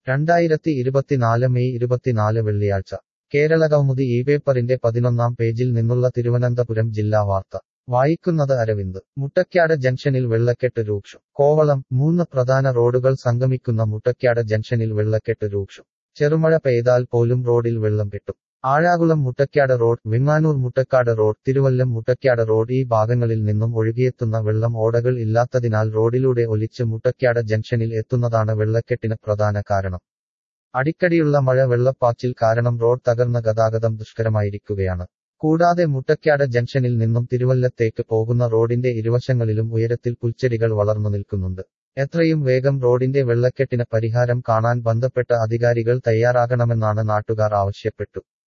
2024 May 24 വെള്ളിയാഴ്ച കേരളകൗമുദി ഈ പേപ്പറിന്റെ 11-ാം പേജിൽ നിന്നുള്ള തിരുവനന്തപുരം ജില്ലാ വാർത്ത വായിക്കുന്നത് അരവിന്ദ്. മുട്ടയ്ക്കാട് ജംഗ്ഷനിൽ വെള്ളക്കെട്ട് രൂക്ഷം. കോവളം 3 പ്രധാന റോഡുകൾ സംഗമിക്കുന്ന മുട്ടയ്ക്കാട് ജംഗ്ഷനിൽ വെള്ളക്കെട്ട് രൂക്ഷം. ചെറുമഴ പെയ്താൽ പോലും റോഡിൽ വെള്ളം കെട്ടും. Azhakulam Muttakkad road, Venganoor Muttakkad road, Thiruvallam Muttakkad road ഈ ഭാഗങ്ങളിൽ നിന്നും ഒഴുകിയെത്തുന്ന വെള്ളം ഓടകൾ ഇല്ലാത്തതിനാൽ റോഡിലൂടെ ഒലിച്ച് മുട്ടയ്ക്കാട് ജംഗ്ഷനിൽ എത്തുന്നതാണ് വെള്ളക്കെട്ടിന് പ്രധാന കാരണം. അടിക്കടിയുള്ള മഴ വെള്ളപ്പാച്ചിൽ കാരണം റോഡ് തകർന്ന് ഗതാഗതം ദുഷ്കരമായിരിക്കുകയാണ്. കൂടാതെ മുട്ടയ്ക്കാട് ജംഗ്ഷനിൽ നിന്നും തിരുവല്ലത്തേക്ക് പോകുന്ന റോഡിന്റെ ഇരുവശങ്ങളിലും ഉയരത്തിൽ പുൽച്ചെടികൾ വളർന്നു നിൽക്കുന്നുണ്ട്. എത്രയും വേഗം റോഡിന്റെ വെള്ളക്കെട്ടിന് പരിഹാരം കാണാൻ ബന്ധപ്പെട്ട അധികാരികൾ തയ്യാറാകണമെന്നാണ് നാട്ടുകാർ ആവശ്യപ്പെട്ടു.